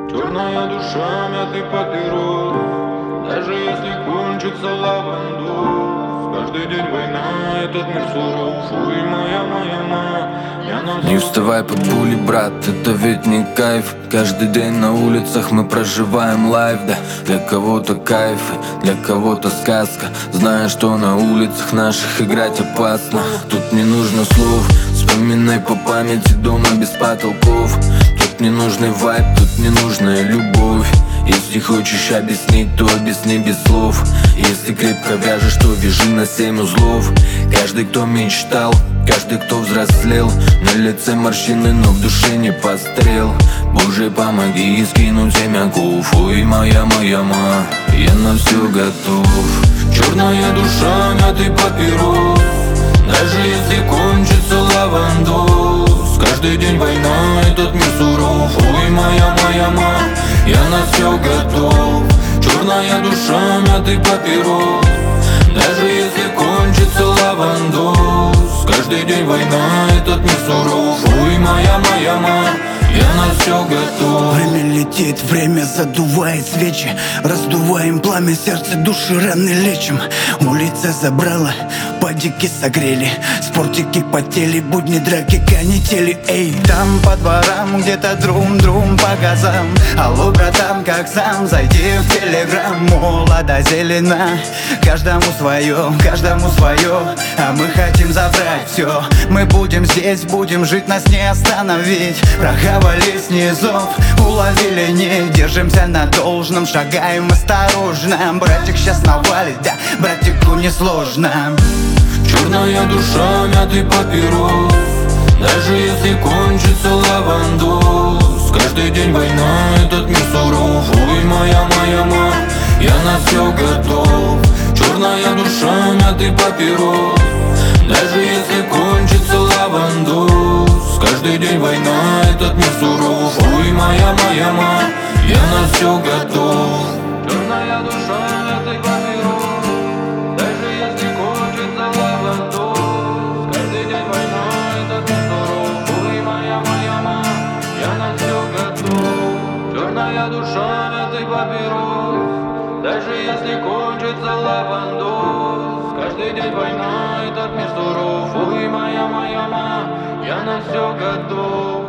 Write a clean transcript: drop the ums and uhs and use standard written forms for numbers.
Черная душа, мятый папирос. Даже если кончится лавандос, каждый день война, этот мир суров. Ой, моя я на Не уставай под пули, брат, это ведь не кайф. Каждый день на улицах мы проживаем лайф, да. Для кого-то кайф, для кого-то сказка. Зная, что на улицах наших играть опасно. Тут не нужно слов, вспоминай по памяти дома без потолков. Тут не нужный вайб, тут не нужная любовь. Если хочешь объяснить, то объясни без слов. Если крепко вяжешь, то вяжи на 7 узлов. Каждый, кто мечтал, каждый, кто взрослел, на лице морщины, но в душе не пострел. Боже, помоги скинуть 7 оков. Ой, моя я на все готов. Черная душа, мятый папирос. Даже если кончится лавандос, каждый день война, этот мир суров. Ой, моя я на все готов. Черная душа, мятый папирос. Даже если кончится лавандос, каждый день война, этот мир суров. Ой, моя я на все готов. Время летит, время задувает свечи. Раздуваем пламя, сердце, души, раны лечим. Улица забрала, падики согрели. Спортики потели, будни, драки, канители. Эй, там по дворам где-то друм-друм по газам. Алло, братан, как сам, зайди в телеграм. Молода зелена, каждому свое, а мы хотим забрать все. Мы будем здесь, будем жить, нас не остановить. Прохавали снизов, уловили, не держимся на должном. Шагаем осторожно, братик сейчас навалит, да, братику несложно. Черная душа, мятый папирос. Даже если кончится лавандос, каждый день война, этот мир суров. Ой, моя я на все готов. Черная душа, мятый папирос. Даже если кончится лавандос, каждый день война, этот мир суров. Ой, моя я на все готов. Черная душа, мятый папирос. Даже если кончится лавандос, каждый день война, этот мир суров. Ой, моя я на все готов. Черная душа, мятый папирос. Даже если кончится лавандос, каждый день война, этот мир суров. Ой, моя я на все готов.